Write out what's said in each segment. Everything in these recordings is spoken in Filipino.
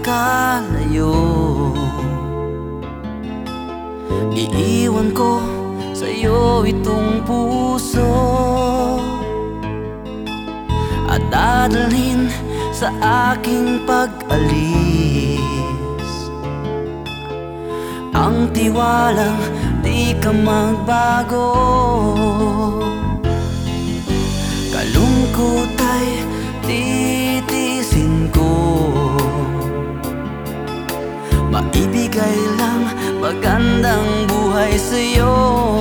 makalayo. Iiwan ko sa'yo itong puso at dadalhin sa aking pag-alis ang tiwalang di ka magbago. Kalungkot ay titiisin ko, maibigay lang magandang buhay sa'yo.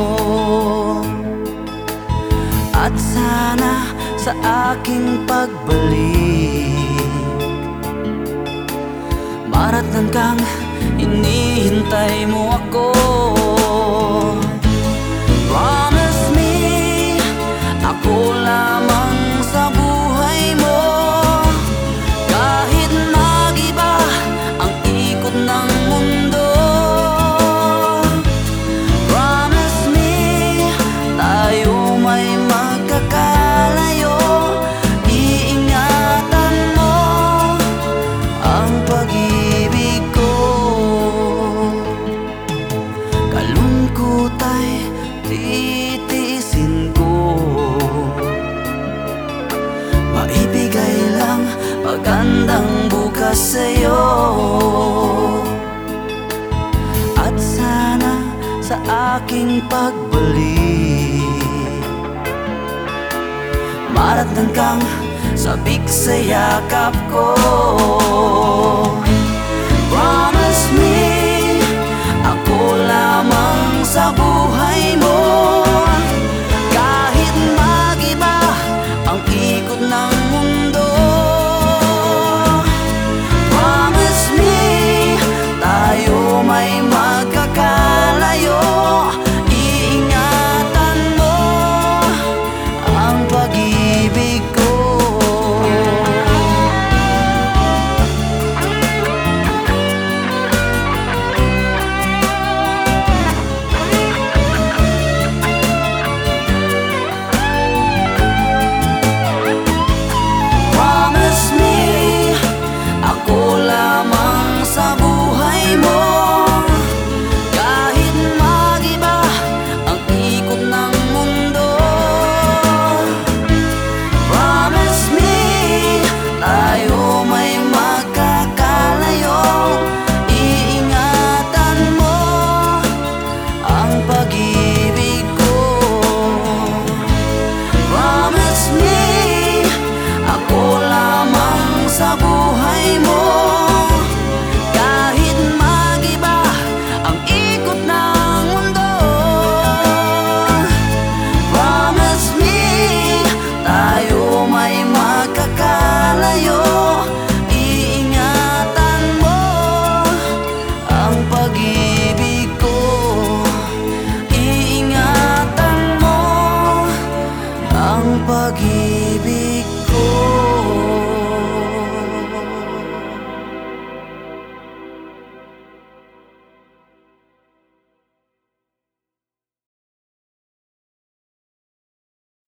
At sana sa aking pagbalik maratnan kang hinihintay mo ako. Promise me, ako lamang sa buhay mo, kahit mag-iba ang ikot ng mundo. Promise me, tayo may magkakalayo. Iingatan mo ang pag-ibig ko. Kalungkot ay titiisin ko, maibigay lang magandang bukas sa'yo. At sana sa aking pagbalik maratnan kang sabik sa yakap ko. Promise me,